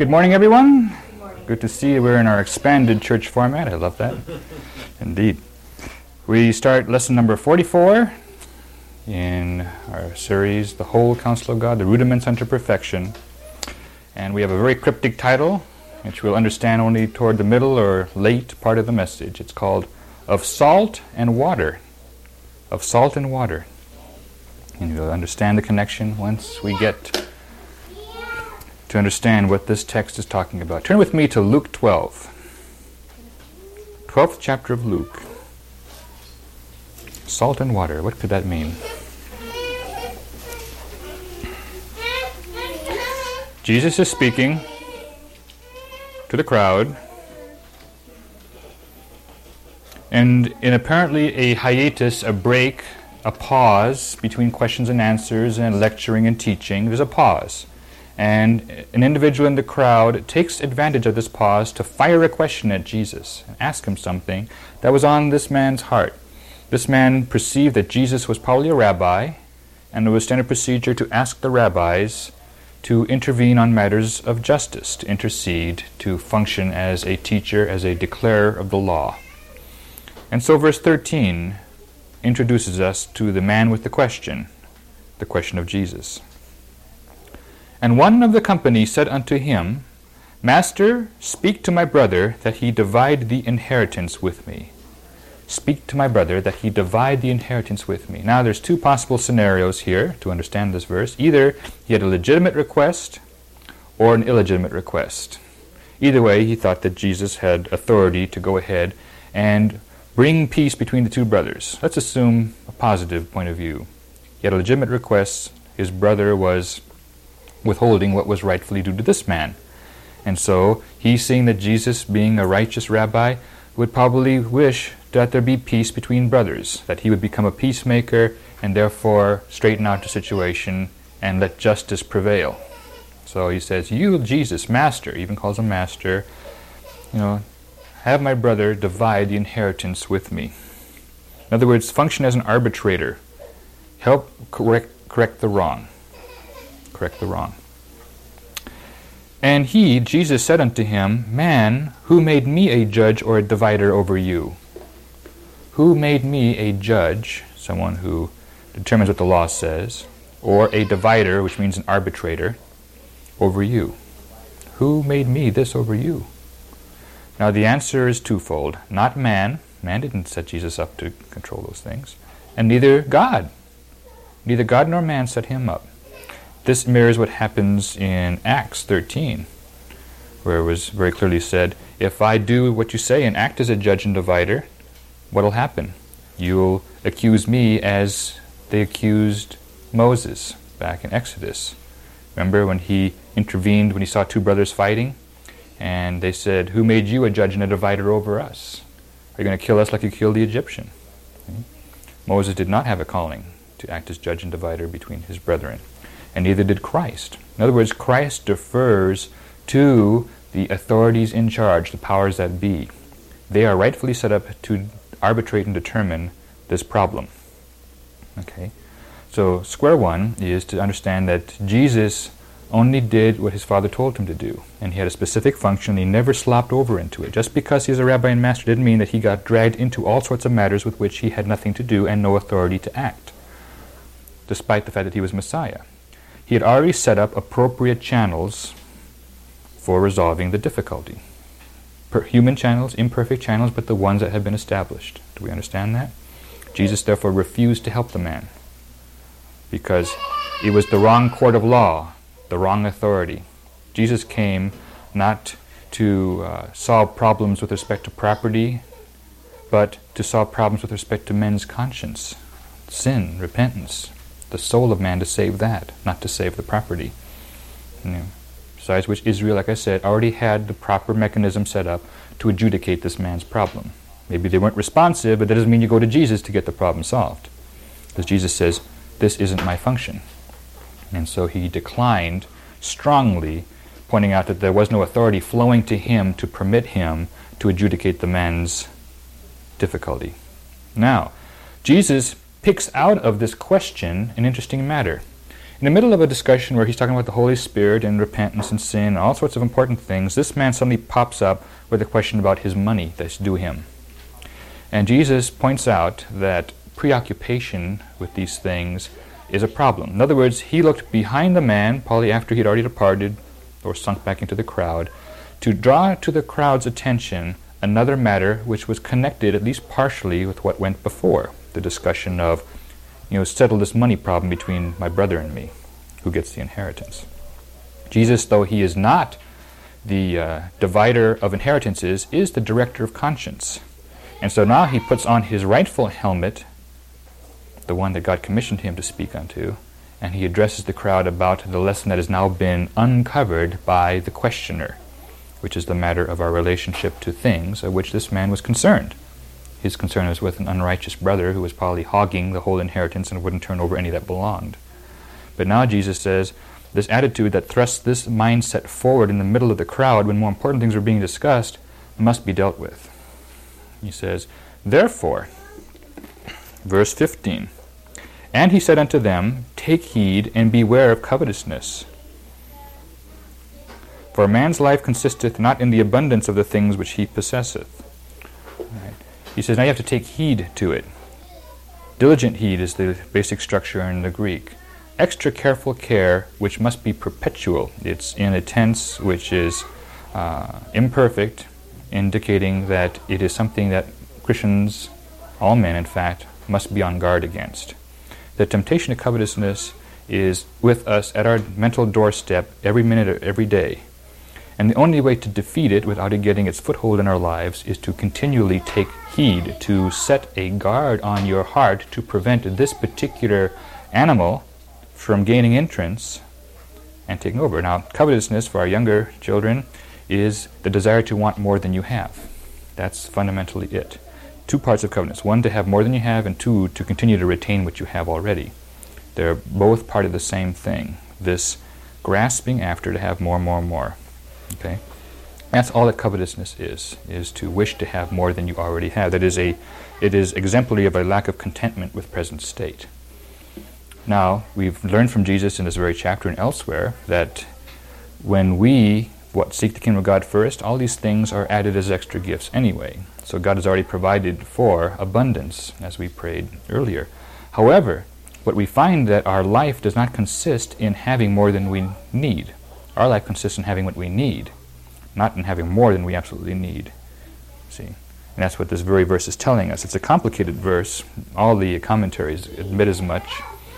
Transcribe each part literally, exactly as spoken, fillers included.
Good morning, everyone. Good morning. Good to see you. We're in our expanded church format. I love that. Indeed. We start lesson number forty-four in our series, The Whole Counsel of God, The Rudiments unto Perfection. And we have a very cryptic title, which we'll understand only toward the middle or late part of the message. It's called Of Salt and Water. Of Salt and Water. And you'll understand the connection once we get to understand what this text is talking about. Turn with me to Luke twelve. twelfth chapter of Luke. Salt and water, what could that mean? Jesus is speaking to the crowd, and in apparently a hiatus, a break, a pause between questions and answers and lecturing and teaching, there's a pause. And an individual in the crowd takes advantage of this pause to fire a question at Jesus and ask him something that was on this man's heart. This man perceived that Jesus was probably a rabbi, and it was standard procedure to ask the rabbis to intervene on matters of justice, to intercede, to function as a teacher, as a declarer of the law. And so verse thirteen introduces us to the man with the question, the question of Jesus. And one of the company said unto him, Master, speak to my brother that he divide the inheritance with me. Speak to my brother that he divide the inheritance with me. Now there's two possible scenarios here to understand this verse. Either he had a legitimate request or an illegitimate request. Either way, he thought that Jesus had authority to go ahead and bring peace between the two brothers. Let's assume a positive point of view. He had a legitimate request. His brother was withholding what was rightfully due to this man. And so he's seeing that Jesus, being a righteous rabbi, would probably wish that there be peace between brothers, that he would become a peacemaker and therefore straighten out the situation and let justice prevail. So he says, you, Jesus, Master, even calls him Master, you know, have my brother divide the inheritance with me. In other words, function as an arbitrator. Help correct, correct the wrong. Correct the wrong. And he, Jesus, said unto him, Man, who made me a judge or a divider over you? Who made me a judge, someone who determines what the law says, or a divider, which means an arbitrator, over you? Who made me this over you? Now the answer is twofold. Not man. Man didn't set Jesus up to control those things. And neither God. Neither God nor man set him up. This mirrors what happens in Acts thirteen, where it was very clearly said, if I do what you say and act as a judge and divider, what will happen? You'll accuse me as they accused Moses back in Exodus. Remember when he intervened, when he saw two brothers fighting? And they said, who made you a judge and a divider over us? Are you going to kill us like you killed the Egyptian? Okay. Moses did not have a calling to act as judge and divider between his brethren. And neither did Christ. In other words, Christ defers to the authorities in charge, the powers that be. They are rightfully set up to arbitrate and determine this problem. Okay, so square one is to understand that Jesus only did what his Father told him to do, and he had a specific function. He never slopped over into it. Just because he's a rabbi and master didn't mean that he got dragged into all sorts of matters with which he had nothing to do and no authority to act, despite the fact that he was Messiah. He had already set up appropriate channels for resolving the difficulty. Per human channels, imperfect channels, but the ones that have been established. Do we understand that? Jesus therefore refused to help the man because it was the wrong court of law, the wrong authority. Jesus came not to uh, solve problems with respect to property, but to solve problems with respect to men's conscience, sin, repentance. The soul of man, to save that, not to save the property. You know, besides which Israel, like I said, already had the proper mechanism set up to adjudicate this man's problem. Maybe they weren't responsive, but that doesn't mean you go to Jesus to get the problem solved. Because Jesus says, this isn't my function. And so he declined strongly, pointing out that there was no authority flowing to him to permit him to adjudicate the man's difficulty. Now, Jesus picks out of this question an interesting matter. In the middle of a discussion where he's talking about the Holy Spirit and repentance and sin and all sorts of important things, this man suddenly pops up with a question about his money that's due him. And Jesus points out that preoccupation with these things is a problem. In other words, he looked behind the man, probably after he'd already departed or sunk back into the crowd, to draw to the crowd's attention another matter which was connected, at least partially, with what went before, the discussion of, you know, settle this money problem between my brother and me, who gets the inheritance. Jesus, though he is not the uh, divider of inheritances, is the director of conscience. And so now he puts on his rightful helmet, the one that God commissioned him to speak unto, and he addresses the crowd about the lesson that has now been uncovered by the questioner, which is the matter of our relationship to things of which this man was concerned. His concern was with an unrighteous brother who was probably hogging the whole inheritance and wouldn't turn over any that belonged. But now Jesus says, this attitude that thrusts this mindset forward in the middle of the crowd when more important things are being discussed must be dealt with. He says, therefore, verse fifteen, and he said unto them, take heed and beware of covetousness. For a man's life consisteth not in the abundance of the things which he possesseth. Right. He says, now you have to take heed to it. Diligent heed is the basic structure in the Greek. Extra careful care, which must be perpetual. It's in a tense which is uh, imperfect, indicating that it is something that Christians, all men in fact, must be on guard against. The temptation of covetousness is with us at our mental doorstep every minute of every day. And the only way to defeat it without it getting its foothold in our lives is to continually take heed, to set a guard on your heart to prevent this particular animal from gaining entrance and taking over. Now, covetousness for our younger children is the desire to want more than you have. That's fundamentally it. Two parts of covetousness. One, to have more than you have, and two, to continue to retain what you have already. They're both part of the same thing. This grasping after to have more, more, more. Okay? That's all that covetousness is, is to wish to have more than you already have. That is a, it is exemplary of a lack of contentment with present state. Now, we've learned from Jesus in this very chapter and elsewhere that when we what seek the kingdom of God first, all these things are added as extra gifts anyway. So God has already provided for abundance, as we prayed earlier. However, what we find that our life does not consist in having more than we need. Our life consists in having what we need, not in having more than we absolutely need. See? And that's what this very verse is telling us. It's a complicated verse. All the commentaries admit as much.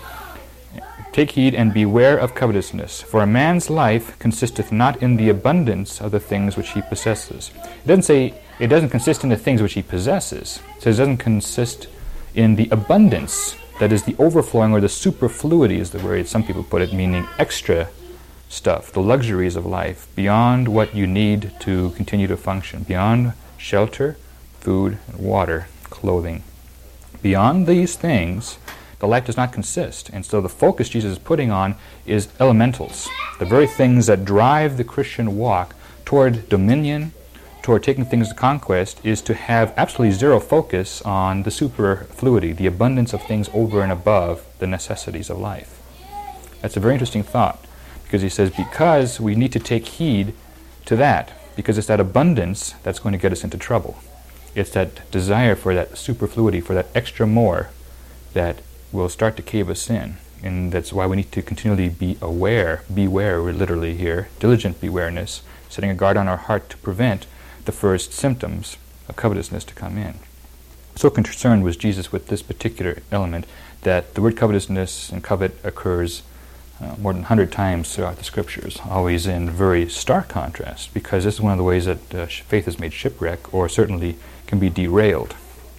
Take heed and beware of covetousness, for a man's life consisteth not in the abundance of the things which he possesses. It doesn't say it doesn't consist in the things which he possesses. It says it doesn't consist in the abundance, that is the overflowing or the superfluity is the word some people put it, meaning extra stuff, the luxuries of life, beyond what you need to continue to function, beyond shelter, food, water, clothing. Beyond these things, the life does not consist. And so the focus Jesus is putting on is elementals, the very things that drive the Christian walk toward dominion, toward taking things to conquest, is to have absolutely zero focus on the superfluity, the abundance of things over and above the necessities of life. That's a very interesting thought, because he says because we need to take heed to that, because it's that abundance that's going to get us into trouble. It's that desire for that superfluity, for that extra more, that will start to cave us in. And that's why we need to continually be aware, beware, we're literally here, diligent bewareness, setting a guard on our heart to prevent the first symptoms of covetousness to come in. So concerned was Jesus with this particular element that the word covetousness and covet occurs uh, more than one hundred times throughout the Scriptures, always in very stark contrast, because this is one of the ways that uh, faith is made shipwreck, or certainly can be derailed.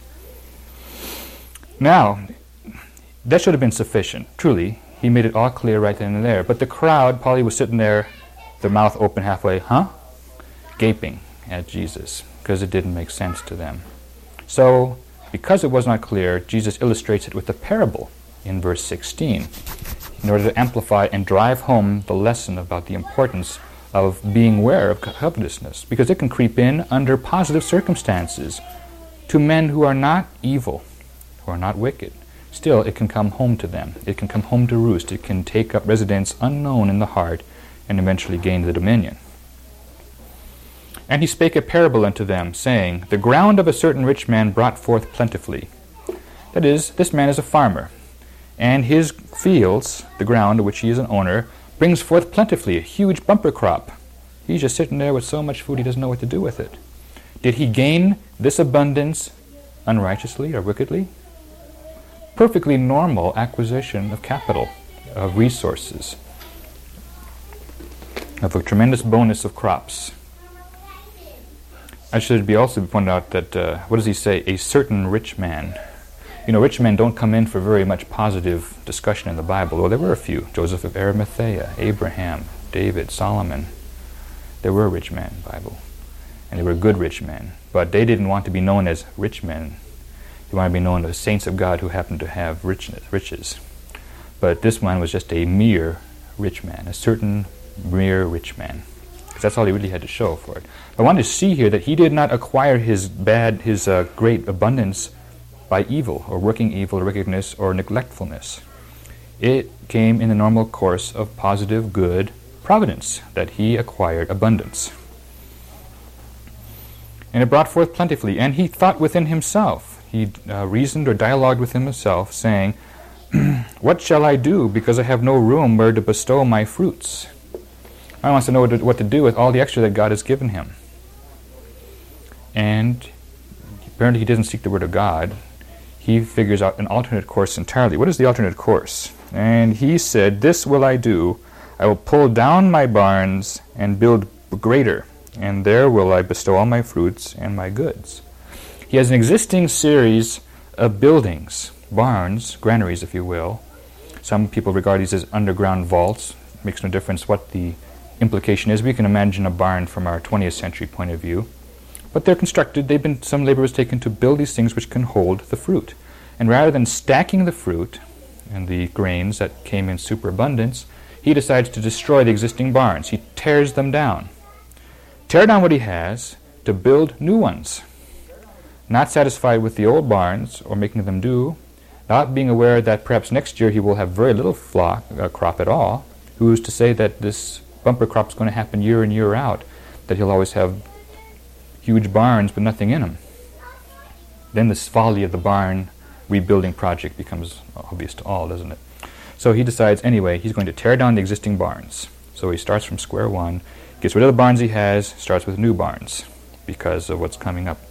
Now, that should have been sufficient. Truly, he made it all clear right then and there. But the crowd probably was sitting there, their mouth open halfway, huh? Gaping at Jesus, because it didn't make sense to them. So, because it was not clear, Jesus illustrates it with a parable in verse sixteen, in order to amplify and drive home the lesson about the importance of being aware of covetousness, because it can creep in under positive circumstances to men who are not evil, who are not wicked. still it can come home to them. It can come home to roost. It can take up residence unknown in the heart and eventually gain the dominion. And he spake a parable unto them, saying, The ground of a certain rich man brought forth plentifully. That is, this man is a farmer, and his fields, the ground of which he is an owner, brings forth plentifully, a huge bumper crop. He's just sitting there with so much food he doesn't know what to do with it. Did he gain this abundance unrighteously or wickedly? Perfectly normal acquisition of capital, of resources, of a tremendous bonus of crops. I should be also pointed out that, uh, what does he say? A certain rich man. You know, rich men don't come in for very much positive discussion in the Bible. Well, there were a few. Joseph of Arimathea, Abraham, David, Solomon. There were rich men in the Bible. And they were good rich men. But they didn't want to be known as rich men. They wanted to be known as saints of God who happened to have richness, riches. But this man was just a mere rich man, a certain mere rich man. Because that's all he really had to show for it. I want to see here that he did not acquire his bad, his uh, great abundance by evil, or working evil, or wickedness, or neglectfulness. It came in the normal course of positive, good providence that he acquired abundance. And it brought forth plentifully, and he thought within himself. He uh, reasoned or dialogued with himself, saying, What shall I do, because I have no room where to bestow my fruits? I wants to know what to, what to do with all the extra that God has given him. And apparently he doesn't seek the word of God. He figures out an alternate course entirely. What is the alternate course? And he said, This will I do. I will pull down my barns and build greater, and there will I bestow all my fruits and my goods. He has an existing series of buildings, barns, granaries, if you will. Some people regard these as underground vaults. It makes no difference what the implication is. We can imagine a barn from our twentieth century point of view. But they're constructed, they've been, some labor was taken to build these things which can hold the fruit. And rather than stacking the fruit and the grains that came in superabundance, he decides to destroy the existing barns. He tears them down. Tear down what he has to build new ones. Not satisfied with the old barns or making them do, not being aware that perhaps next year he will have very little flock, uh, crop at all. Who's to say that this bumper crop is going to happen year in, year out, that he'll always have huge barns but nothing in them? Then this folly of the barn rebuilding project becomes obvious to all, doesn't it? So he decides, anyway, he's going to tear down the existing barns. So he starts from square one, gets rid of the barns he has, starts with new barns because of what's coming up.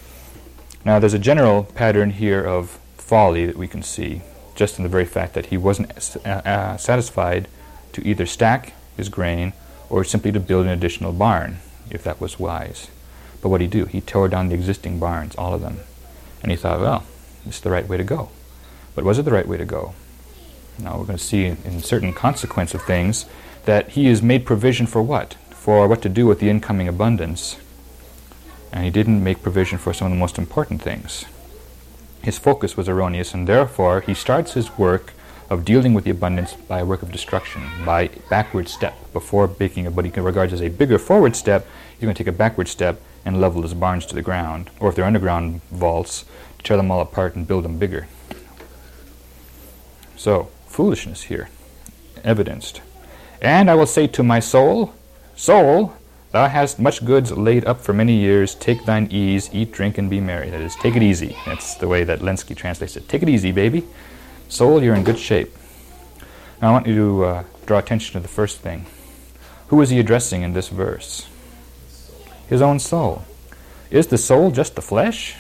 Now there's a general pattern here of folly that we can see, just in the very fact that he wasn't uh, uh, satisfied to either stack his grain or simply to build an additional barn, if that was wise. But what did he do? He tore down the existing barns, all of them. And he thought, well, this is the right way to go. But was it the right way to go? Now we're going to see in, in certain consequence of things that he has made provision for what? For what to do with the incoming abundance. And he didn't make provision for some of the most important things. His focus was erroneous, and therefore he starts his work of dealing with the abundance by a work of destruction, by backward step. Before making what he regards as a bigger forward step, he's going to take a backward step and level his barns to the ground, or if they're underground vaults, tear them all apart and build them bigger. So, foolishness here, evidenced. And I will say to my soul, Soul, thou hast much goods laid up for many years. Take thine ease, eat, drink, and be merry. That is, take it easy. That's the way that Lenski translates it. Take it easy, baby. Soul, you're in good shape. Now I want you to uh, draw attention to the first thing. Who is he addressing in this verse? His own soul. Is the soul just the flesh?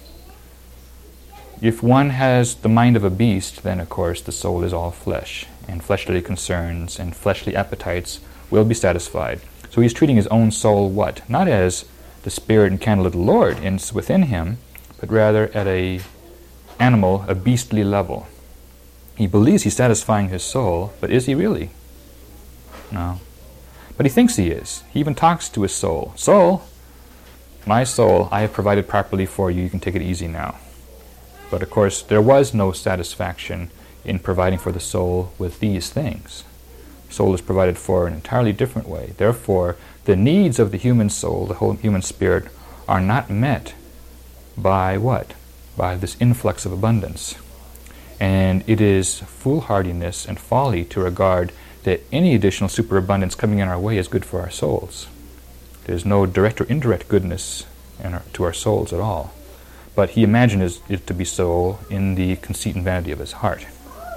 If one has the mind of a beast, then of course the soul is all flesh, and fleshly concerns and fleshly appetites will be satisfied. So he's treating his own soul what? Not as the spirit and candle of the Lord in, within him, but rather at a animal, a beastly level. He believes he's satisfying his soul, but is he really? No. But he thinks he is. He even talks to his soul. Soul, my soul, I have provided properly for you. You can take it easy now. But of course, there was no satisfaction in providing for the soul with these things. Soul is provided for in an entirely different way. Therefore, the needs of the human soul, the whole human spirit, are not met by what? By this influx of abundance. And it is foolhardiness and folly to regard that any additional superabundance coming in our way is good for our souls. There's no direct or indirect goodness in our, to our souls at all. But he imagines it to be so in the conceit and vanity of his heart.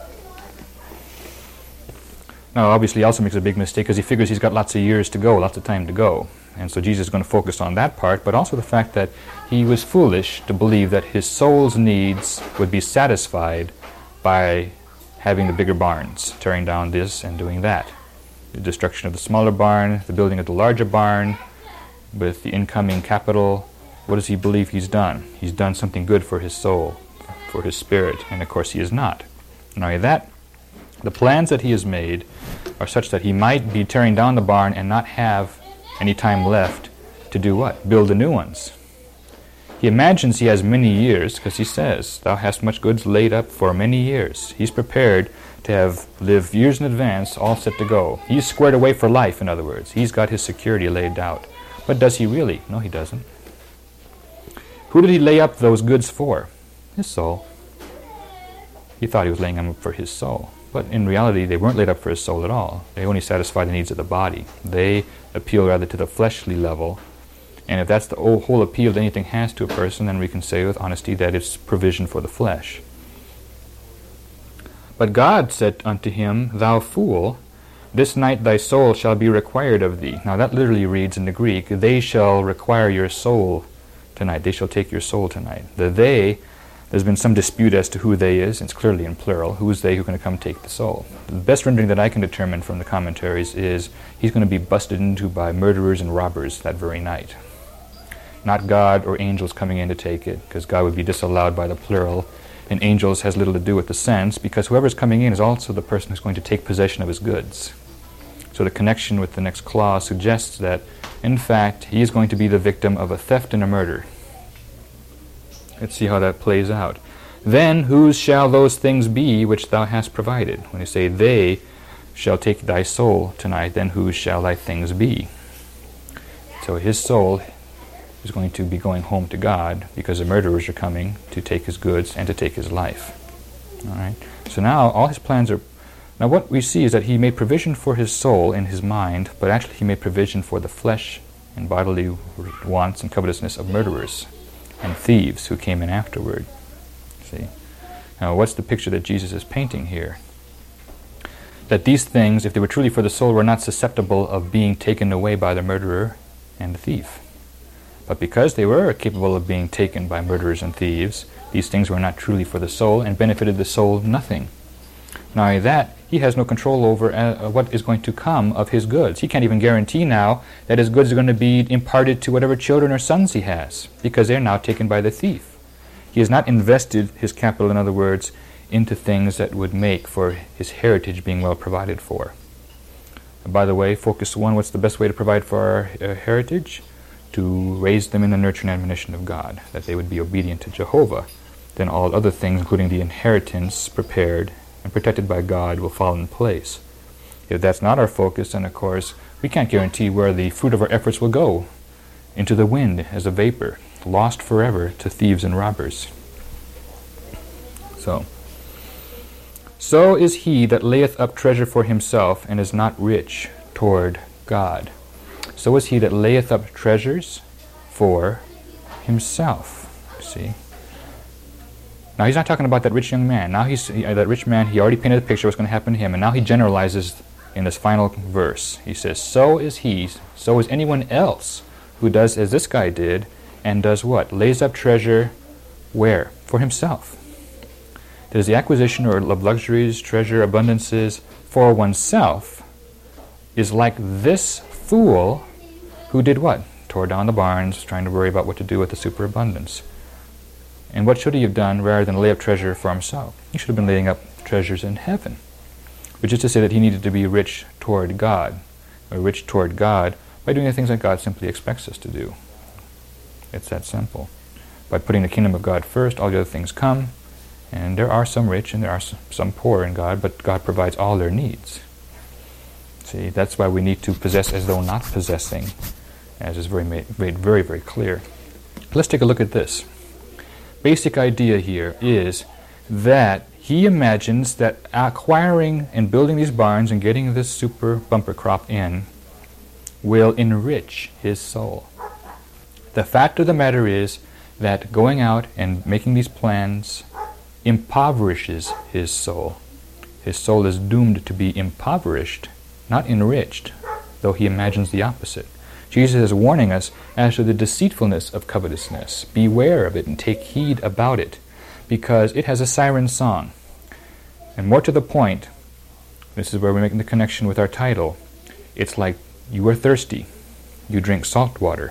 Now, obviously, he also makes a big mistake because he figures he's got lots of years to go, lots of time to go. And so Jesus is going to focus on that part, but also the fact that he was foolish to believe that his soul's needs would be satisfied by having the bigger barns, tearing down this and doing that. The destruction of the smaller barn, the building of the larger barn, with the incoming capital. What does he believe he's done? He's done something good for his soul, for his spirit, and of course he is not. Not only that, the plans that he has made are such that he might be tearing down the barn and not have any time left to do what? Build the new ones. He imagines he has many years because he says, "Thou hast much goods laid up for many years." He's prepared to have lived years in advance, all set to go. He's squared away for life, in other words. He's got his security laid out. But does he really? No, he doesn't. Who did he lay up those goods for? His soul. He thought he was laying them up for his soul. But in reality, they weren't laid up for his soul at all. They only satisfy the needs of the body. They appeal rather to the fleshly level. And if that's the whole appeal that anything has to a person, then we can say with honesty that it's provision for the flesh. But God said unto him, "Thou fool, this night thy soul shall be required of thee." Now that literally reads in the Greek, "They shall require your soul tonight." They shall take your soul tonight. The they, there's been some dispute as to who they is. It's clearly in plural. Who is they who can come take the soul? The best rendering that I can determine from the commentaries is he's going to be busted into by murderers and robbers that very night. Not God or angels coming in to take it, because God would be disallowed by the plural, and angels has little to do with the sense, because whoever's coming in is also the person who's going to take possession of his goods. So the connection with the next clause suggests that, in fact, he is going to be the victim of a theft and a murder. Let's see how that plays out. "Then whose shall those things be which thou hast provided?" When you say they shall take thy soul tonight, then whose shall thy things be? So his soul is going to be going home to God because the murderers are coming to take his goods and to take his life. All right. So now all his plans are... Now what we see is that he made provision for his soul in his mind, but actually he made provision for the flesh and bodily wants and covetousness of murderers and thieves who came in afterward. See? Now what's the picture that Jesus is painting here? That these things, if they were truly for the soul, were not susceptible of being taken away by the murderer and the thief. But because they were capable of being taken by murderers and thieves, these things were not truly for the soul and benefited the soul nothing. Not only that, he has no control over uh, what is going to come of his goods. He can't even guarantee now that his goods are going to be imparted to whatever children or sons he has, because they're now taken by the thief. He has not invested his capital, in other words, into things that would make for his heritage being well provided for. And by the way, focus one, what's the best way to provide for our uh, heritage? To raise them in the nurture and admonition of God, that they would be obedient to Jehovah. Then all other things, including the inheritance prepared and protected by God, will fall in place. If that's not our focus, then of course we can't guarantee where the fruit of our efforts will go. Into the wind as a vapor, lost forever to thieves and robbers. So, so is he that layeth up treasure for himself and is not rich toward God. So is he that layeth up treasures for himself. See? Now he's not talking about that rich young man. Now he's he, uh, that rich man, he already painted a picture of what's going to happen to him, and now he generalizes in this final verse. He says, so is he, so is anyone else who does as this guy did, and does what? Lays up treasure where? For himself. That is the acquisition or of luxuries, treasure, abundances for oneself is like this fool who did what? Tore down the barns, trying to worry about what to do with the superabundance. And what should he have done rather than lay up treasure for himself? He should have been laying up treasures in heaven, which is to say that he needed to be rich toward God, or rich toward God by doing the things that God simply expects us to do. It's that simple. By putting the kingdom of God first, all the other things come, and there are some rich and there are some poor in God, but God provides all their needs. See, that's why we need to possess as though not possessing, as is very made, made very, very clear. Let's take a look at this. Basic idea here is that he imagines that acquiring and building these barns and getting this super bumper crop in will enrich his soul. The fact of the matter is that going out and making these plans impoverishes his soul. His soul is doomed to be impoverished, not enriched, though he imagines the opposite. Jesus is warning us as to the deceitfulness of covetousness. Beware of it and take heed about it, because it has a siren song. And more to the point, this is where we're making the connection with our title. It's like you are thirsty. You drink salt water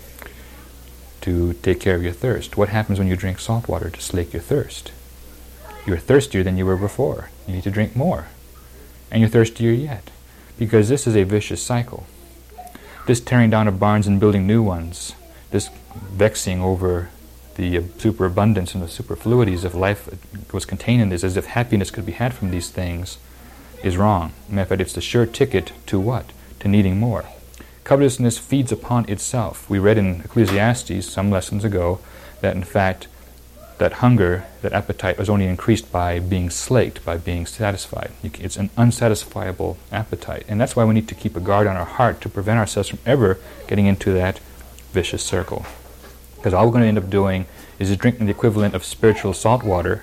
to take care of your thirst. What happens when you drink salt water to slake your thirst? You're thirstier than you were before. You need to drink more. And you're thirstier yet, because this is a vicious cycle. This tearing down of barns and building new ones, this vexing over the uh, superabundance and the superfluities of life that was contained in this, as if happiness could be had from these things, is wrong. Matter of fact, it's the sure ticket to what? To needing more. Covetousness feeds upon itself. We read in Ecclesiastes some lessons ago that in fact that hunger, that appetite was only increased by being slaked, by being satisfied. It's an unsatisfiable appetite. And that's why we need to keep a guard on our heart to prevent ourselves from ever getting into that vicious circle. Because all we're going to end up doing is just drinking the equivalent of spiritual salt water,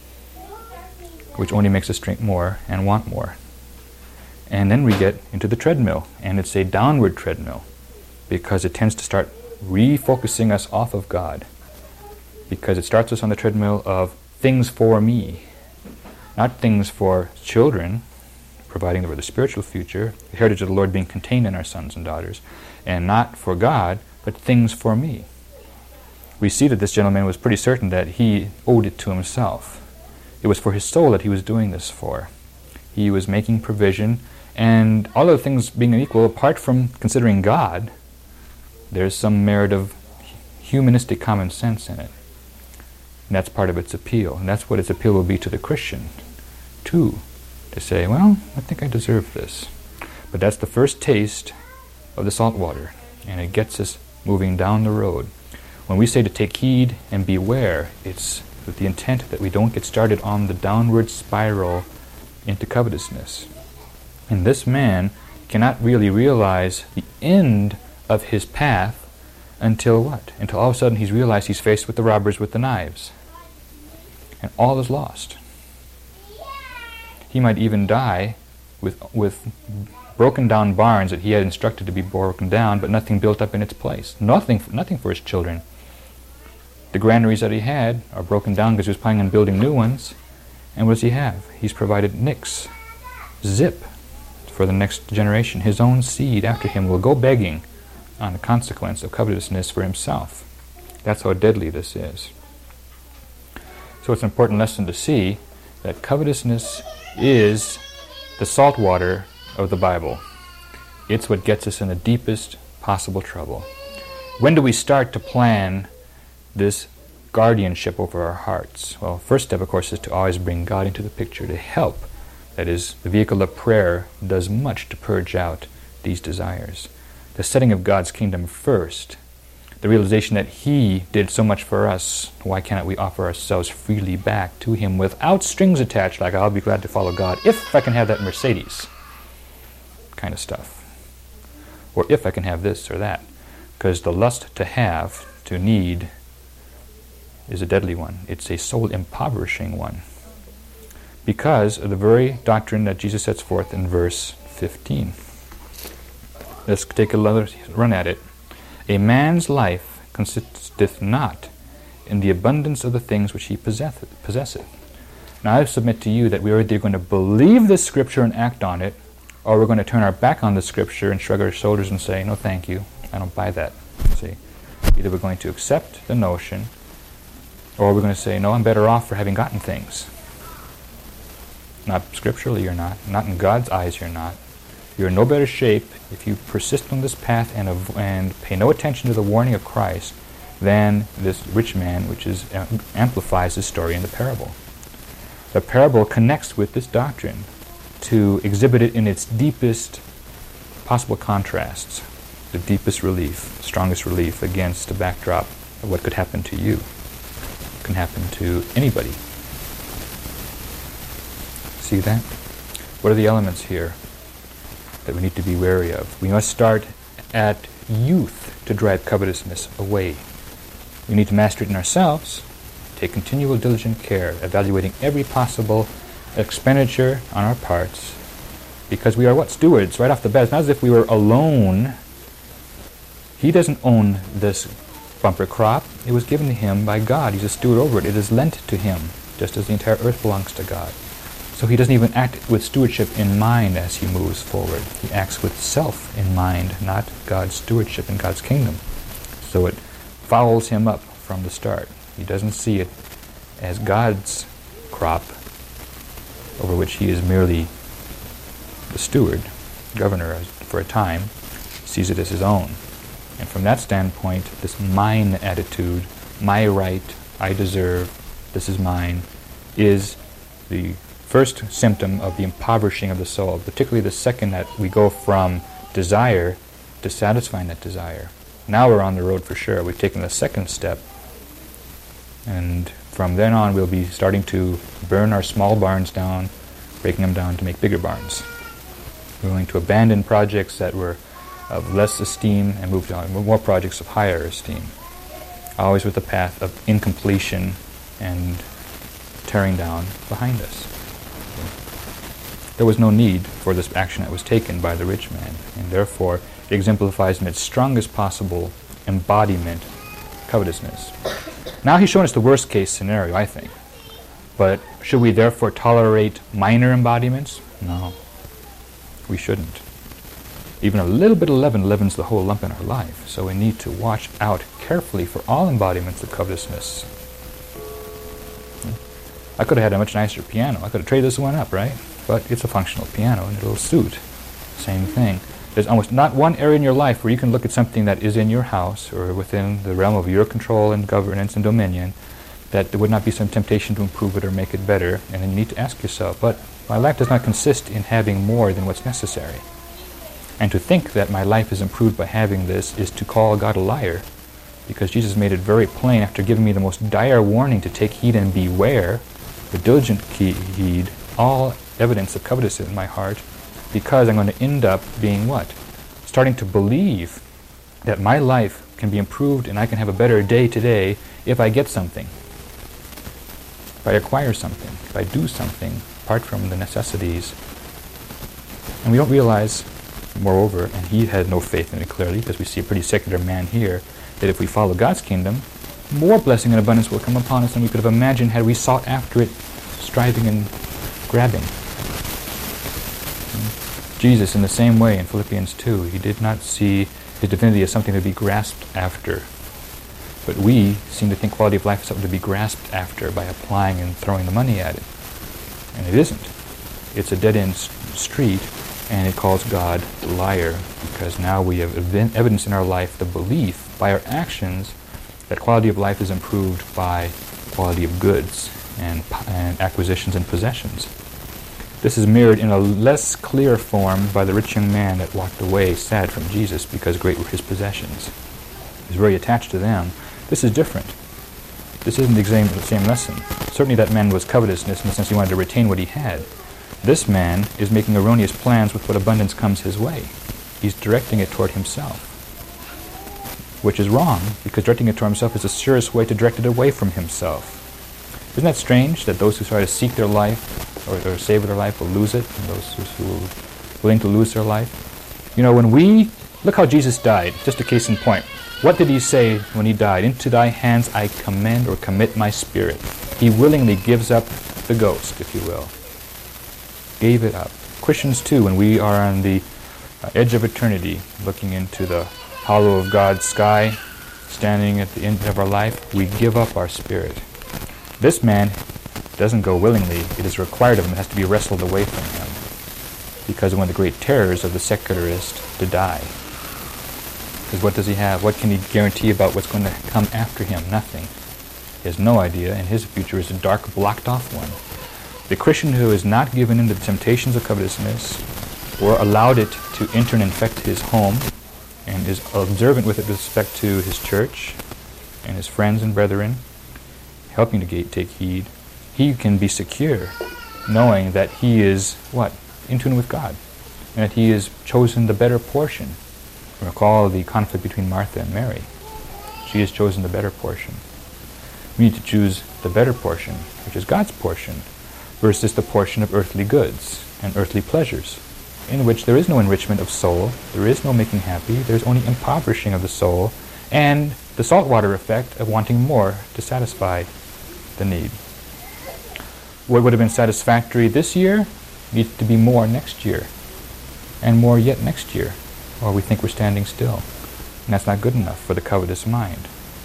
which only makes us drink more and want more. And then we get into the treadmill, and it's a downward treadmill, because it tends to start refocusing us off of God. Because it starts us on the treadmill of things for me, not things for children, providing for the spiritual future, the heritage of the Lord being contained in our sons and daughters, and not for God, but things for me. We see that this gentleman was pretty certain that he owed it to himself. It was for his soul that he was doing this for. He was making provision, and all other things being equal, apart from considering God, there's some merit of humanistic common sense in it. And that's part of its appeal. And that's what its appeal will be to the Christian, too. To say, well, I think I deserve this. But that's the first taste of the salt water. And it gets us moving down the road. When we say to take heed and beware, it's with the intent that we don't get started on the downward spiral into covetousness. And this man cannot really realize the end of his path until what? Until all of a sudden he's realized he's faced with the robbers with the knives. And all is lost. He might even die with with broken down barns that he had instructed to be broken down, but nothing built up in its place. Nothing, nothing for his children. The granaries that he had are broken down because he was planning on building new ones. And what does he have? He's provided nix, zip, for the next generation. His own seed after him will go begging on the consequence of covetousness for himself. That's how deadly this is. So it's an important lesson to see that covetousness is the salt water of the Bible. It's what gets us in the deepest possible trouble. When do we start to plan this guardianship over our hearts? Well, first step, of course, is to always bring God into the picture to help. That is, the vehicle of prayer does much to purge out these desires. The setting of God's kingdom first, the realization that He did so much for us, why cannot we offer ourselves freely back to Him without strings attached, like I'll be glad to follow God if I can have that Mercedes kind of stuff. Or if I can have this or that. Because the lust to have, to need, is a deadly one. It's a soul-impoverishing one. Because of the very doctrine that Jesus sets forth in verse fifteen. Let's take another run at it. A man's life consisteth not in the abundance of the things which he possesseth. Now I submit to you that we are either going to believe this scripture and act on it, or we're going to turn our back on the scripture and shrug our shoulders and say, no thank you, I don't buy that. See, either we're going to accept the notion, or we're going to say, no, I'm better off for having gotten things. Not scripturally you're not, not in God's eyes you're not. You're in no better shape if you persist on this path and, av- and pay no attention to the warning of Christ than this rich man, which is uh, amplifies the story in the parable. The parable connects with this doctrine to exhibit it in its deepest possible contrasts, the deepest relief, strongest relief against the backdrop of what could happen to you, can happen to anybody. See that? What are the elements here that we need to be wary of? We must start at youth to drive covetousness away. We need to master it in ourselves, take continual diligent care, evaluating every possible expenditure on our parts, because we are what? Stewards, right off the bat. It's not as if we were alone. He doesn't own this bumper crop. It was given to him by God. He's a steward over it. It is lent to him, just as the entire earth belongs to God. So he doesn't even act with stewardship in mind as he moves forward. He acts with self in mind, not God's stewardship and God's kingdom. So it fouls him up from the start. He doesn't see it as God's crop, over which he is merely the steward, governor for a time. He sees it as his own. And from that standpoint, this mine attitude, my right, I deserve, this is mine, is the first symptom of the impoverishing of the soul, particularly the second that we go from desire to satisfying that desire. Now we're on the road for sure. We've taken the second step. And from then on, we'll be starting to burn our small barns down, breaking them down to make bigger barns. We're willing to abandon projects that were of less esteem and move on to more projects of higher esteem. Always with the path of incompletion and tearing down behind us. There was no need for this action that was taken by the rich man, and therefore it exemplifies in its strongest possible embodiment covetousness. Now he's shown us the worst case scenario, I think. But should we therefore tolerate minor embodiments? No, we shouldn't. Even a little bit of leaven leavens the whole lump in our life, so we need to watch out carefully for all embodiments of covetousness. I could have had a much nicer piano. I could have traded this one up, right? But it's a functional piano and it'll suit. Same thing. There's almost not one area in your life where you can look at something that is in your house or within the realm of your control and governance and dominion that there would not be some temptation to improve it or make it better. And then you need to ask yourself, but my life does not consist in having more than what's necessary. And to think that my life is improved by having this is to call God a liar, because Jesus made it very plain after giving me the most dire warning to take heed and beware, with diligent heed, all evidence of covetousness in my heart, because I'm going to end up being what? Starting to believe that my life can be improved and I can have a better day today if I get something, if I acquire something, if I do something apart from the necessities. And we don't realize, moreover, and he had no faith in it clearly, because we see a pretty secular man here, that if we follow God's kingdom, more blessing and abundance will come upon us than we could have imagined had we sought after it, striving and grabbing. Jesus, in the same way, in Philippians two, he did not see his divinity as something to be grasped after. But we seem to think quality of life is something to be grasped after by applying and throwing the money at it. And it isn't. It's a dead-end street, and it calls God a liar, because now we have ev- evidence in our life, the belief by our actions, that quality of life is improved by quality of goods and, and acquisitions and possessions. This is mirrored in a less clear form by the rich young man that walked away sad from Jesus because great were his possessions. He was very attached to them. This is different. This isn't the same, the same lesson. Certainly that man was covetousness in the sense he wanted to retain what he had. This man is making erroneous plans with what abundance comes his way. He's directing it toward himself, which is wrong, because directing it toward himself is the surest way to direct it away from himself. Isn't that strange, that those who try to seek their life or, or save their life will lose it, and those who are willing to lose their life? You know, when we, look how Jesus died, just a case in point. What did he say when he died? Into thy hands I commend or commit my spirit. He willingly gives up the ghost, if you will. Gave it up. Christians too, when we are on the uh, edge of eternity, looking into the hollow of God's sky, standing at the end of our life, we give up our spirit. This man doesn't go willingly. It is required of him. It has to be wrestled away from him, because of one of the great terrors of the secularist, to die. Because what does he have? What can he guarantee about what's going to come after him? Nothing. He has no idea, and his future is a dark, blocked-off one. The Christian who is not given into the temptations of covetousness, or allowed it to enter and infect his home, and is observant with it with respect to his church and his friends and brethren, helping to take heed, he can be secure knowing that he is, what? In tune with God. And that he has chosen the better portion. Recall the conflict between Martha and Mary. She has chosen the better portion. We need to choose the better portion, which is God's portion, versus the portion of earthly goods and earthly pleasures, in which there is no enrichment of soul, there is no making happy, there is only impoverishing of the soul, and the saltwater effect of wanting more to satisfy the need. What would have been satisfactory this year needs to be more next year, and more yet next year, or we think we're standing still. And that's not good enough for the covetous mind.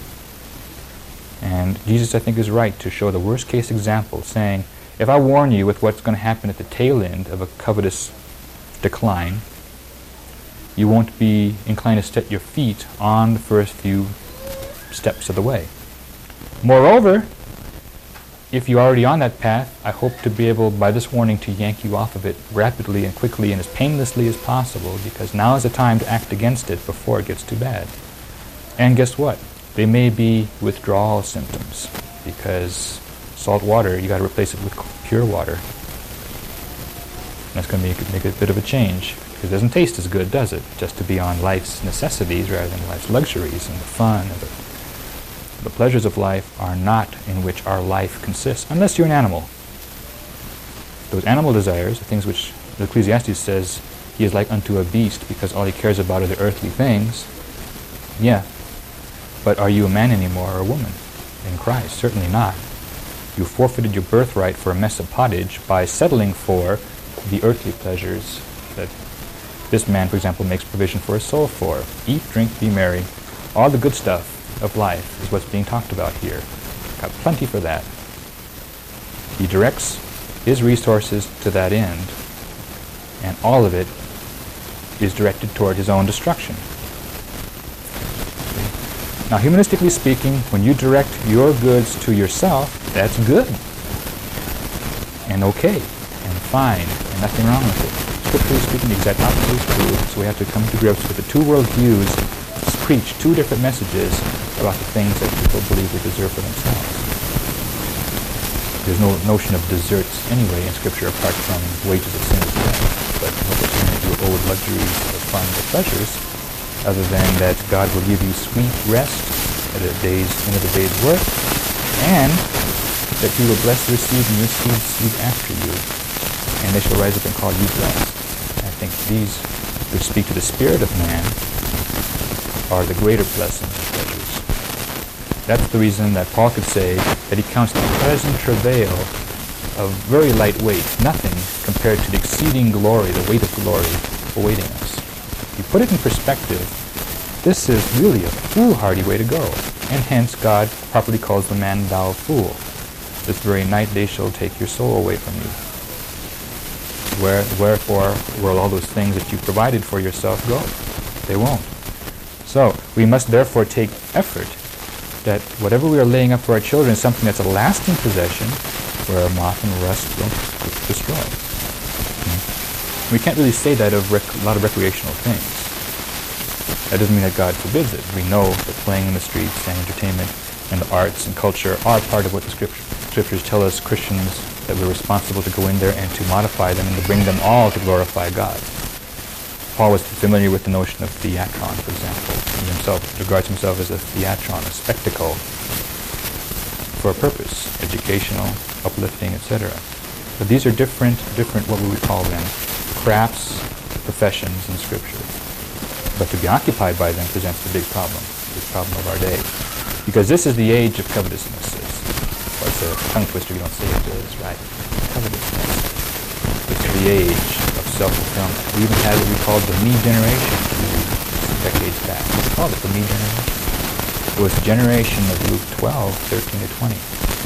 And Jesus, I think, is right to show the worst case example, saying, if I warn you with what's going to happen at the tail end of a covetous decline, you won't be inclined to set your feet on the first few steps of the way. Moreover, if you're already on that path, I hope to be able, by this warning, to yank you off of it rapidly and quickly and as painlessly as possible, because now is the time to act against it before it gets too bad. And guess what? They may be withdrawal symptoms, because salt water, you got to replace it with pure water. And that's going to make, make a bit of a change, because it doesn't taste as good, does it? Just to be on life's necessities rather than life's luxuries and the fun and the The pleasures of life are not in which our life consists, unless you're an animal. Those animal desires, the things which the Ecclesiastes says he is like unto a beast because all he cares about are the earthly things. Yeah, but are you a man anymore or a woman in Christ? Certainly not. You forfeited your birthright for a mess of pottage by settling for the earthly pleasures that this man, for example, makes provision for his soul for. Eat, drink, be merry, all the good stuff of life is what's being talked about here. Got plenty for that. He directs his resources to that end, and all of it is directed toward his own destruction. Now, humanistically speaking, when you direct your goods to yourself, that's good and okay and fine and nothing wrong with it. Scripturally speaking, the exact opposite is true, so we have to come to grips with the two world views preach two different messages about the things that people believe they deserve for themselves. There's no notion of deserts anyway in Scripture apart from wages of sin is death. But what we're saying is you owe luxuries of fun or pleasures, other than that God will give you sweet rest at a day's end of the day's work, and that he will bless your seed and your seed's seed after you, and they shall rise up and call you blessed. I think these, which speak to the spirit of man, are the greater blessings and pleasures. That's the reason that Paul could say that he counts the present travail of very light weight, nothing compared to the exceeding glory, the weight of glory awaiting us. If you put it in perspective, this is really a foolhardy way to go, and hence God properly calls the man thou a fool. This very night they shall take your soul away from you. Where, wherefore will all those things that you provided for yourself go? They won't. So, we must therefore take effort that whatever we are laying up for our children is something that's a lasting possession where moth and rust don't destroy. Hmm. We can't really say that of rec- a lot of recreational things. That doesn't mean that God forbids it. We know that playing in the streets and entertainment and the arts and culture are part of what the scripture, scriptures tell us Christians that we're responsible to go in there and to modify them and to bring them all to glorify God. Paul was familiar with the notion of theatron, for example. He himself regards himself as a theatron, a spectacle for a purpose, educational, uplifting, et cetera. But these are different, different, what we would call them, crafts, professions in Scripture. But to be occupied by them presents the big problem, the problem of our day. Because this is the age of covetousness. Well, it's a tongue twister, you don't say it is, right? Covetousness. This is the age of self-fulfillment. We even had what we called the me generation decades back. We called it the me generation. It was the generation of Luke twelve, thirteen to twenty.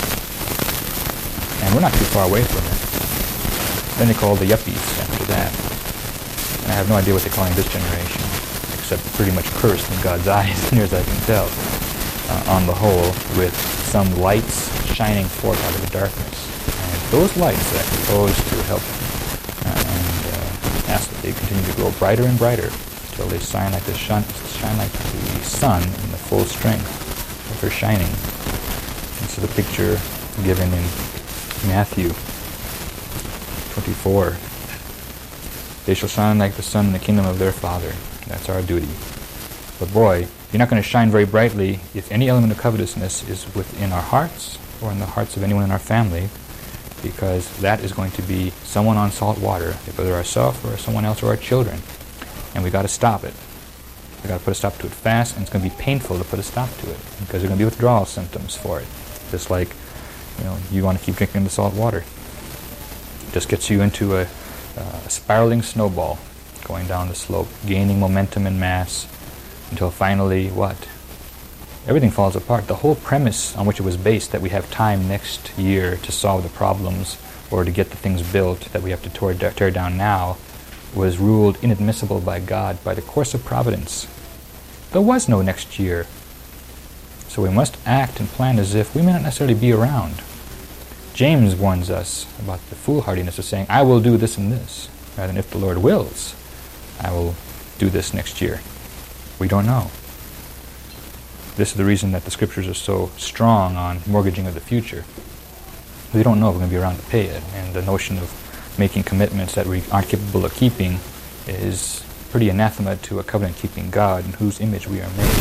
And we're not too far away from it. Then they called the yuppies after that. And I have no idea what they're calling this generation, except pretty much cursed in God's eyes, as near as I can tell, uh, on the whole, with some lights shining forth out of the darkness. And those lights are supposed to help uh, and uh, ask that they continue to grow brighter and brighter until they shine like the shun- shine like the sun in the full strength of her shining. And so the picture given in Matthew twenty-four. They shall shine like the sun in the kingdom of their Father. That's our duty. But boy, you're not going to shine very brightly if any element of covetousness is within our hearts or in the hearts of anyone in our family, because that is going to be someone on salt water, whether ourselves or someone else or our children. And we got to stop it. We got to put a stop to it fast, and it's going to be painful to put a stop to it because there are going to be withdrawal symptoms for it. Just like, you know, you want to keep drinking the salt water. It just gets you into a, uh, a spiraling snowball going down the slope, gaining momentum and mass until finally what? Everything falls apart. The whole premise on which it was based, that we have time next year to solve the problems or to get the things built that we have to tear, tear down now, was ruled inadmissible by God by the course of providence. There was no next year. So we must act and plan as if we may not necessarily be around. James warns us about the foolhardiness of saying, I will do this and this, rather than if the Lord wills, I will do this next year. We don't know. This is the reason that the scriptures are so strong on mortgaging of the future. We don't know if we're going to be around to pay it, and the notion of making commitments that we aren't capable of keeping is pretty anathema to a covenant-keeping God in whose image we are made.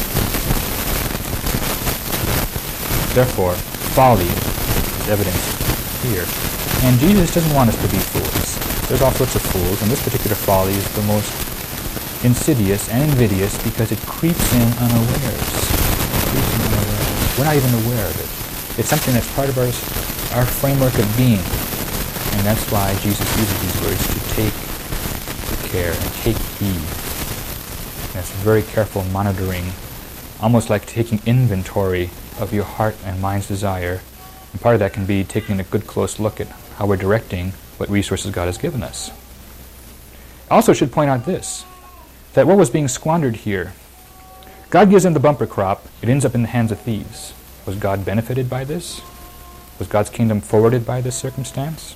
Therefore, folly is evidenced here. And Jesus doesn't want us to be fools. There's all sorts of fools, and this particular folly is the most insidious and invidious because it creeps in unawares. It creeps in unawares. We're not even aware of it. It's something that's part of our, our framework of being. And that's why Jesus uses these words to take care and take heed. And it's very careful monitoring, almost like taking inventory of your heart and mind's desire. And part of that can be taking a good close look at how we're directing what resources God has given us. I also should point out this, that what was being squandered here, God gives them the bumper crop, it ends up in the hands of thieves. Was God benefited by this? Was God's kingdom forwarded by this circumstance?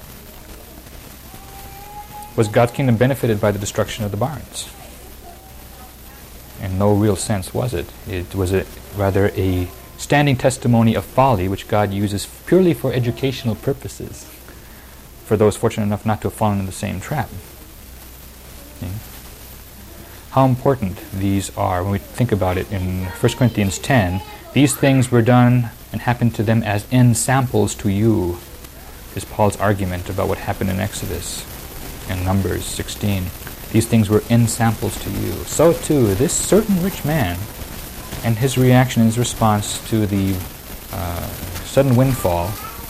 Was God's kingdom benefited by the destruction of the barns? In no real sense was it. It was a, rather a standing testimony of folly which God uses purely for educational purposes for those fortunate enough not to have fallen in the same trap. Okay. How important these are when we think about it in First Corinthians ten. These things were done and happened to them as ensamples to you, is Paul's argument about what happened in Exodus and Numbers sixteen. These things were ensamples to you. So too, this certain rich man and his reaction, his response to the uh, sudden windfall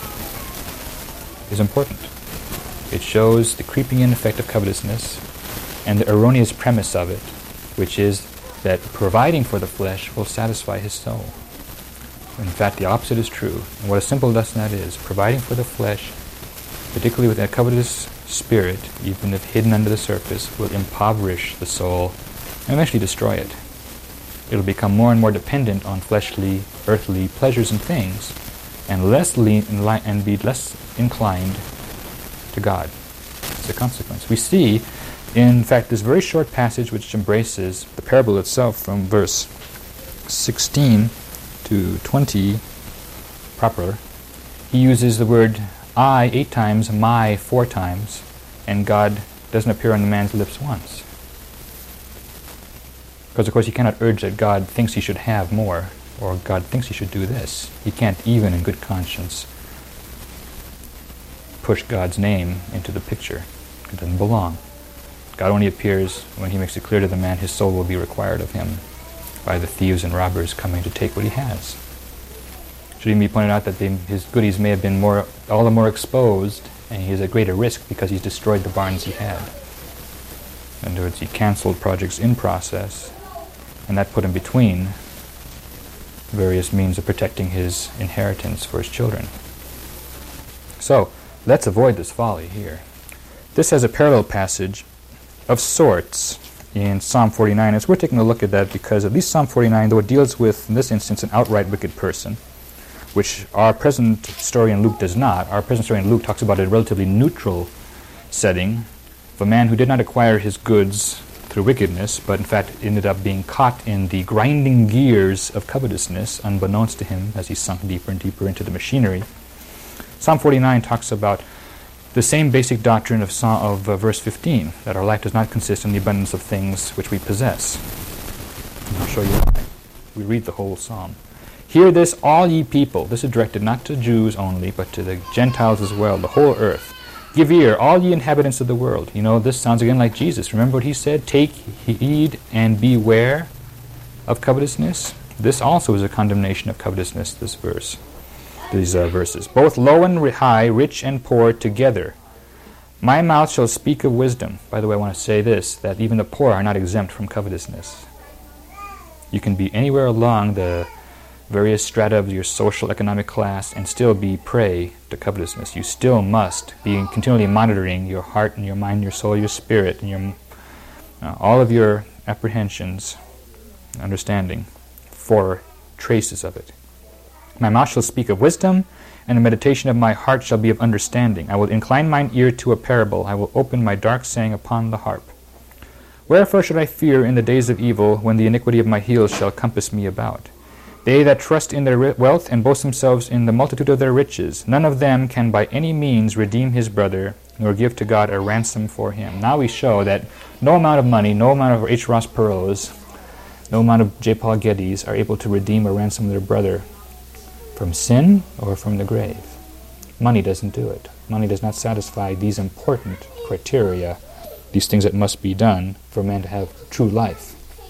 is important. It shows the creeping in effect of covetousness and the erroneous premise of it, which is that providing for the flesh will satisfy his soul. In fact, the opposite is true. And what a simple lesson that is. Providing for the flesh, particularly with a covetous spirit, even if hidden under the surface, will impoverish the soul and eventually destroy it. It will become more and more dependent on fleshly, earthly pleasures and things, and less lean and be less inclined to God. It's a consequence. We see, in fact, this very short passage which embraces the parable itself from verse sixteen to twenty proper, he uses the word I eight times, my four times, and God doesn't appear on the man's lips once. Because, of course, he cannot urge that God thinks he should have more, or God thinks he should do this. He can't even, in good conscience, push God's name into the picture. It doesn't belong. God only appears when he makes it clear to the man his soul will be required of him by the thieves and robbers coming to take what he has. It should even be pointed out that they, his goodies may have been more, all the more exposed, and he is at greater risk because he's destroyed the barns he had. In other words, he canceled projects in process, and that put him between various means of protecting his inheritance for his children. So, let's avoid this folly here. This has a parallel passage of sorts in Psalm forty-nine. It's worth taking a look at that because at least Psalm forty-nine, though it deals with, in this instance, an outright wicked person, which our present story in Luke does not. Our present story in Luke talks about a relatively neutral setting of a man who did not acquire his goods through wickedness, but in fact ended up being caught in the grinding gears of covetousness, unbeknownst to him as he sunk deeper and deeper into the machinery. Psalm forty-nine talks about the same basic doctrine of, of uh, verse fifteen, that our life does not consist in the abundance of things which we possess. And I'll show you why. We read the whole psalm. Hear this, all ye people. This is directed not to Jews only, but to the Gentiles as well, the whole earth. Give ear, all ye inhabitants of the world. You know, this sounds again like Jesus. Remember what he said? Take heed and beware of covetousness. This also is a condemnation of covetousness, this verse. These uh, verses. Both low and high, rich and poor, together. My mouth shall speak of wisdom. By the way, I want to say this, that even the poor are not exempt from covetousness. You can be anywhere along the various strata of your social economic class and still be prey to covetousness. You still must be continually monitoring your heart and your mind, your soul, your spirit, and your uh, all of your apprehensions, understanding, for traces of it. My mouth shall speak of wisdom, and the meditation of my heart shall be of understanding. I will incline mine ear to a parable. I will open my dark saying upon the harp. Wherefore should I fear in the days of evil, when the iniquity of my heels shall compass me about? They that trust in their wealth and boast themselves in the multitude of their riches, none of them can by any means redeem his brother, nor give to God a ransom for him. Now we show that no amount of money, no amount of H. Ross Perot's, no amount of J. Paul Getty's are able to redeem or ransom their brother from sin or from the grave. Money doesn't do it. Money does not satisfy these important criteria, these things that must be done for man to have true life.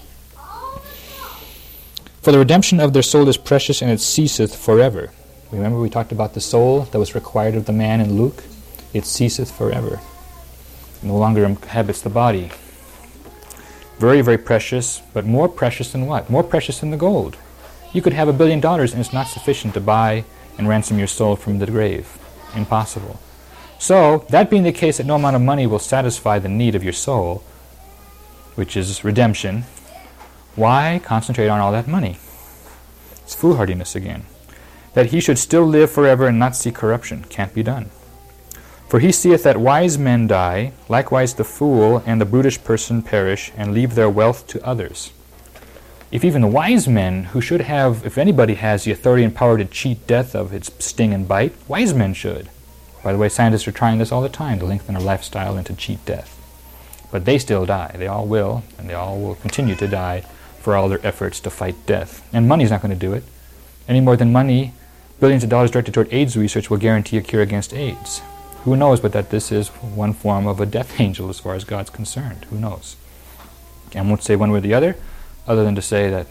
For the redemption of their soul is precious, and it ceaseth forever. Remember we talked about the soul that was required of the man in Luke? It ceaseth forever. It no longer inhabits the body. Very, very precious, but more precious than what? More precious than the gold. You could have a billion dollars and it's not sufficient to buy and ransom your soul from the grave. Impossible. So, that being the case, that no amount of money will satisfy the need of your soul, which is redemption, why concentrate on all that money? It's foolhardiness again. That he should still live forever and not see corruption. Can't be done. For he seeth that wise men die, likewise the fool and the brutish person perish, and leave their wealth to others. If even the wise men, who should have, if anybody has the authority and power to cheat death of its sting and bite, wise men should. By the way, scientists are trying this all the time, to lengthen their lifestyle and to cheat death. But they still die. They all will, and they all will continue to die for all their efforts to fight death. And money's not going to do it. Any more than money, billions of dollars directed toward AIDS research will guarantee a cure against AIDS. Who knows but that this is one form of a death angel as far as God's concerned? Who knows? I won't say one way or the other, other than to say that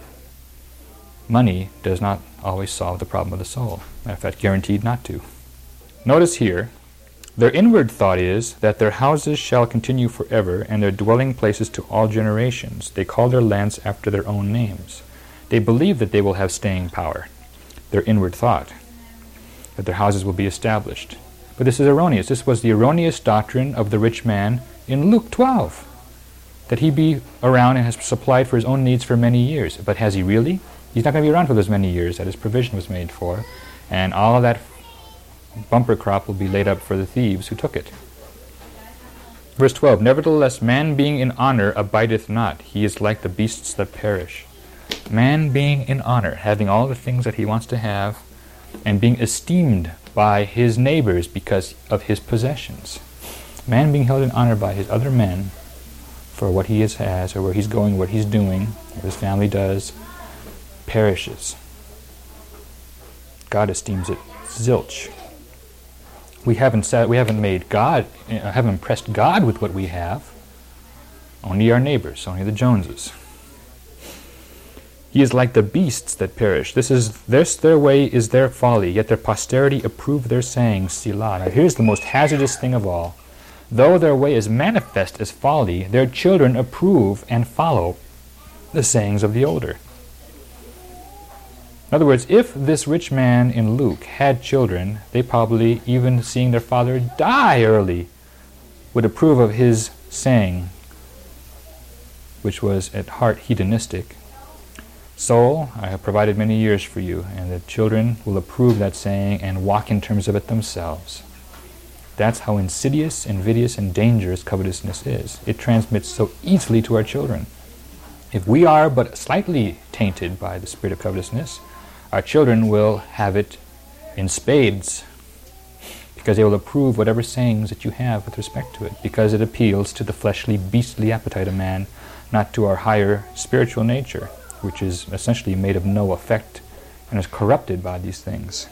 money does not always solve the problem of the soul. Matter of fact, guaranteed not to. Notice here, their inward thought is that their houses shall continue forever, and their dwelling places to all generations. They call their lands after their own names. They believe that they will have staying power. Their inward thought, that their houses will be established. But this is erroneous. This was the erroneous doctrine of the rich man in Luke twelve. That he be around and has supplied for his own needs for many years. But has he really? He's not going to be around for those many years that his provision was made for. And all of that bumper crop will be laid up for the thieves who took it. Verse twelve, nevertheless, man being in honor abideth not. He is like the beasts that perish. Man being in honor, having all the things that he wants to have, and being esteemed by his neighbors because of his possessions. Man being held in honor by his other men for what he is, has, or where he's going, what he's doing, what his family does, perishes. God esteems it zilch. We haven't said, we haven't made God, uh, haven't impressed God with what we have. Only our neighbors, only the Joneses. He is like the beasts that perish. This is this their way is their folly, yet their posterity approve their sayings, Selah. Now here's the most hazardous thing of all. Though their way is manifest as folly, their children approve and follow the sayings of the older. In other words, if this rich man in Luke had children, they probably, even seeing their father die early, would approve of his saying, which was at heart hedonistic. Soul, I have provided many years for you, and the children will approve that saying and walk in terms of it themselves. That's how insidious, invidious, and dangerous covetousness is. It transmits so easily to our children. If we are but slightly tainted by the spirit of covetousness, our children will have it in spades, because they will approve whatever sayings that you have with respect to it, because it appeals to the fleshly, beastly appetite of man, not to our higher spiritual nature, which is essentially made of no effect and is corrupted by these things.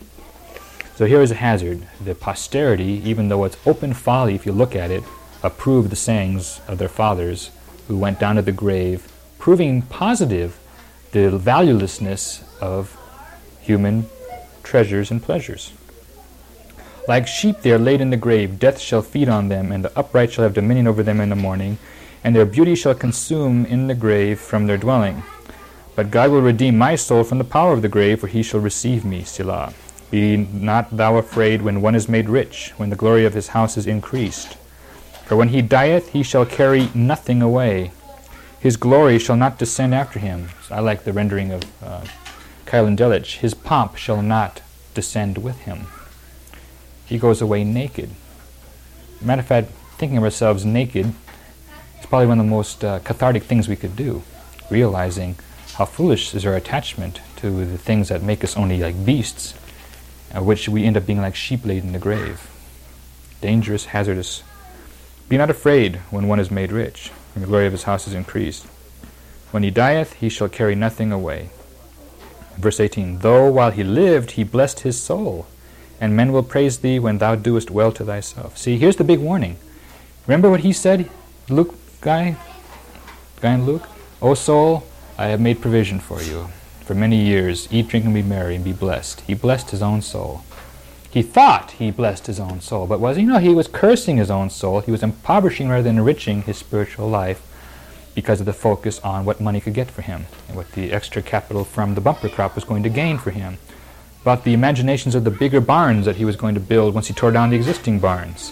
So here is a hazard. The posterity, even though it's open folly if you look at it, approve the sayings of their fathers who went down to the grave, proving positive the valuelessness of human treasures and pleasures. Like sheep they are laid in the grave, death shall feed on them, and the upright shall have dominion over them in the morning, and their beauty shall consume in the grave from their dwelling. But God will redeem my soul from the power of the grave, for he shall receive me, Selah. Be not thou afraid when one is made rich, when the glory of his house is increased. For when he dieth, he shall carry nothing away. His glory shall not descend after him. So I like the rendering of uh, Kylan Delich. His pomp shall not descend with him. He goes away naked. Matter of fact, thinking of ourselves naked is probably one of the most uh, cathartic things we could do, realizing how foolish is our attachment to the things that make us only like beasts, uh, which we end up being like sheep laid in the grave. Dangerous, hazardous. Be not afraid when one is made rich, and the glory of his house is increased. When he dieth, he shall carry nothing away. Verse eighteen, though while he lived, he blessed his soul, and men will praise thee when thou doest well to thyself. See, here's the big warning. Remember what he said, Luke guy? Guy in Luke? O soul, I have made provision for you. For many years, eat, drink, and be merry, and be blessed. He blessed his own soul. He thought he blessed his own soul, but was he? No, he was cursing his own soul. He was impoverishing rather than enriching his spiritual life because of the focus on what money could get for him and what the extra capital from the bumper crop was going to gain for him. About the imaginations of the bigger barns that he was going to build once he tore down the existing barns.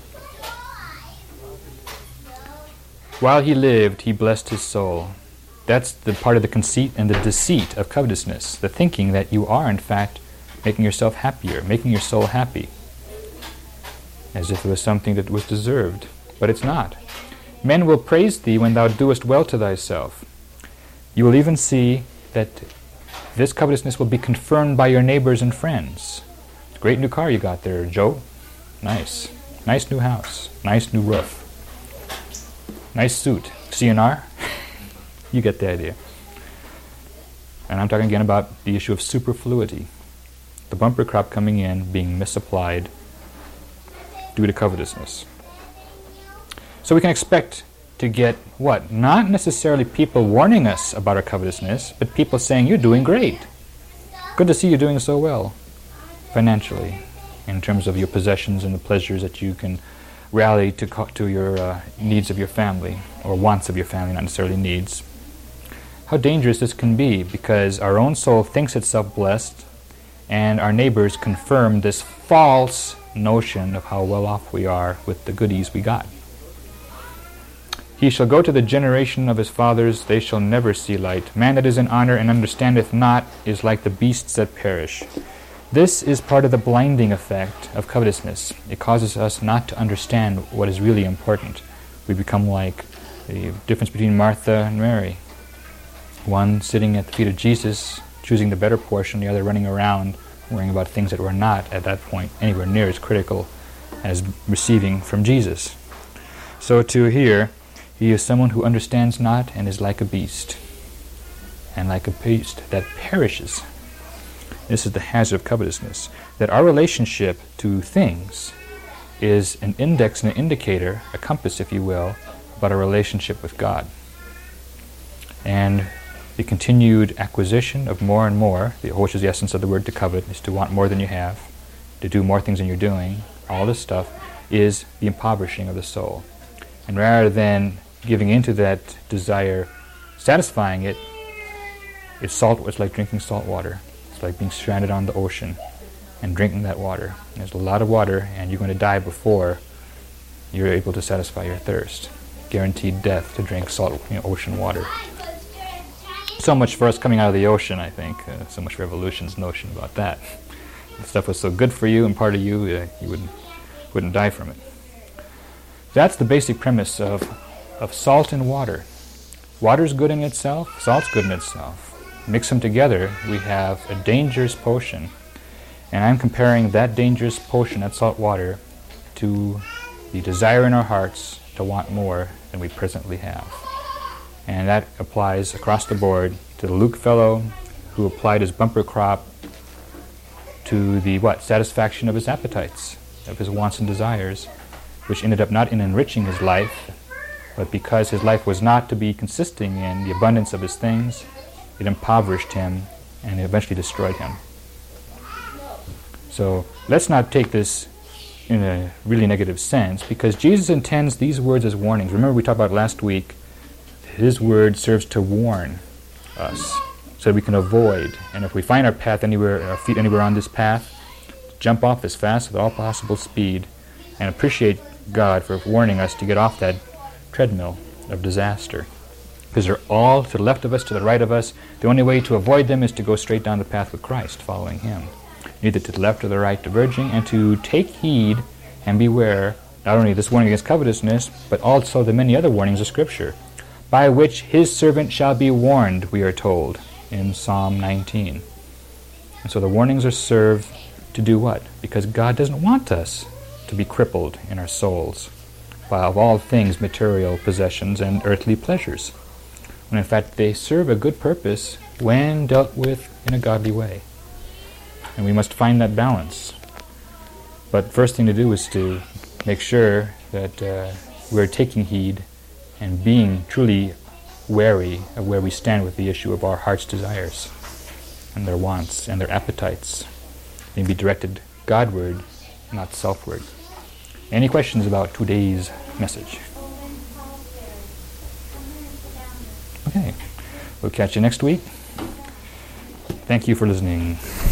While he lived, he blessed his soul. That's the part of the conceit and the deceit of covetousness, the thinking that you are, in fact, making yourself happier, making your soul happy, as if it was something that was deserved. But it's not. Men will praise thee when thou doest well to thyself. You will even see that this covetousness will be confirmed by your neighbors and friends. Great new car you got there, Joe. Nice. Nice new house. Nice new roof. Nice suit. C N R? You get the idea. And I'm talking again about the issue of superfluity. The bumper crop coming in being misapplied due to covetousness. So we can expect to get what? Not necessarily people warning us about our covetousness, but people saying, you're doing great. Good to see you doing so well financially, in terms of your possessions and the pleasures that you can rally to, co- to your uh, needs of your family, or wants of your family, not necessarily needs. How dangerous this can be, because our own soul thinks itself blessed, and our neighbors confirm this false notion of how well off we are with the goodies we got. He shall go to the generation of his fathers, they shall never see light. Man that is in honor and understandeth not is like the beasts that perish. This is part of the blinding effect of covetousness. It causes us not to understand what is really important. We become like the difference between Martha and Mary. One sitting at the feet of Jesus, choosing the better portion, the other running around worrying about things that were not, at that point, anywhere near as critical as receiving from Jesus. So to here, he is someone who understands not and is like a beast, and like a beast that perishes. This is the hazard of covetousness, that our relationship to things is an index and an indicator, a compass, if you will, about our relationship with God. And the continued acquisition of more and more, the, which is the essence of the word to covet, is to want more than you have, to do more things than you're doing. All this stuff is the impoverishing of the soul. And rather than giving into that desire, satisfying it, it's salt. It's like drinking salt water. It's like being stranded on the ocean and drinking that water. There's a lot of water, and you're going to die before you're able to satisfy your thirst. Guaranteed death to drink salt, you know, ocean water. So much for us coming out of the ocean, I think. Uh, so much for evolution's notion about that. If stuff was so good for you and part of you, uh, you wouldn't wouldn't die from it. That's the basic premise of of salt and water. Water's good in itself, salt's good in itself. Mix them together, we have a dangerous potion. And I'm comparing that dangerous potion, that salt water, to the desire in our hearts to want more than we presently have. And that applies across the board to the Luke fellow who applied his bumper crop to the what? Satisfaction of his appetites, of his wants and desires, which ended up not in enriching his life, but because his life was not to be consisting in the abundance of his things, it impoverished him and eventually destroyed him. So let's not take this in a really negative sense, because Jesus intends these words as warnings. Remember, we talked about last week, his word serves to warn us so that we can avoid. And if we find our path anywhere, our feet anywhere on this path, jump off as fast with all possible speed and appreciate God for warning us to get off that treadmill of disaster. Because they're all to the left of us, to the right of us. The only way to avoid them is to go straight down the path with Christ, following Him. Neither to the left or the right diverging, and to take heed and beware, not only this warning against covetousness, but also the many other warnings of Scripture, by which His servant shall be warned, we are told in Psalm nineteen. And so the warnings are served to do what? Because God doesn't want us to be crippled in our souls by, of all things, material possessions and earthly pleasures, when in fact they serve a good purpose when dealt with in a godly way. And we must find that balance. But first thing to do is to make sure that uh, we're taking heed and being truly wary of where we stand with the issue of our heart's desires and their wants and their appetites. They be directed Godward, not selfward. Any questions about today's message? Okay. We'll catch you next week. Thank you for listening.